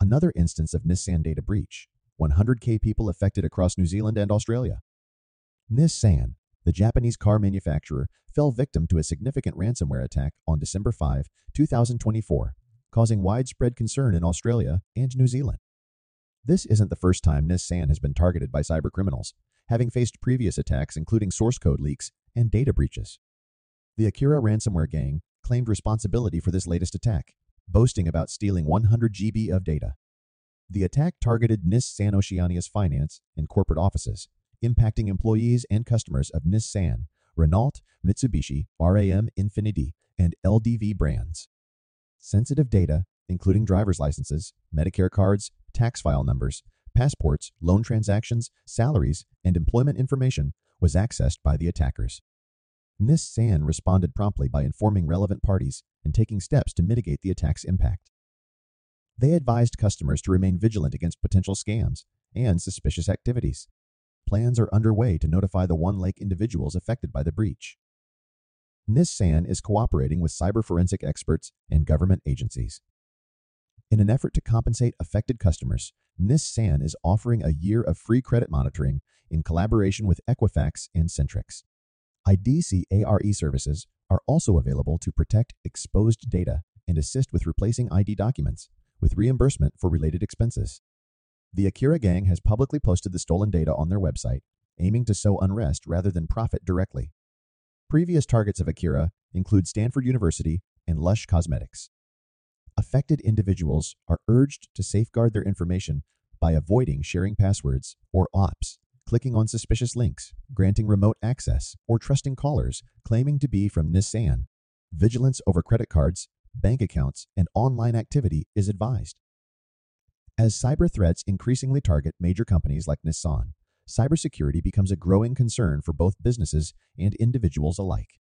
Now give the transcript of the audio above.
Another instance of Nissan data breach. 100K people affected across New Zealand and Australia. Nissan, the Japanese car manufacturer, fell victim to a significant ransomware attack on December 5, 2024, causing widespread concern in Australia and New Zealand. This isn't the first time Nissan has been targeted by cybercriminals, having faced previous attacks including source code leaks and data breaches. The Akira ransomware gang claimed responsibility for this latest attack, boasting about stealing 100 GB of data. The attack targeted Nissan Oceania's finance and corporate offices, impacting employees and customers of Nissan, Renault, Mitsubishi, RAM, Infiniti, and LDV brands. Sensitive data, including driver's licenses, Medicare cards, tax file numbers, passports, loan transactions, salaries, and employment information, was accessed by the attackers. Nissan responded promptly by informing relevant parties and taking steps to mitigate the attack's impact. They advised customers to remain vigilant against potential scams and suspicious activities. Plans are underway to notify the One Lake individuals affected by the breach. Nissan is cooperating with cyber forensic experts and government agencies. In an effort to compensate affected customers, Nissan is offering a year of free credit monitoring in collaboration with Equifax and Centrix. IDC ARE services are also available to protect exposed data and assist with replacing ID documents, with reimbursement for related expenses. The Akira gang has publicly posted the stolen data on their website, aiming to sow unrest rather than profit directly. Previous targets of Akira include Stanford University and Lush Cosmetics. Affected individuals are urged to safeguard their information by avoiding sharing passwords or OPs, clicking on suspicious links, granting remote access, or trusting callers claiming to be from Nissan. Vigilance over credit cards, bank accounts, and online activity is advised. As cyber threats increasingly target major companies like Nissan, cybersecurity becomes a growing concern for both businesses and individuals alike.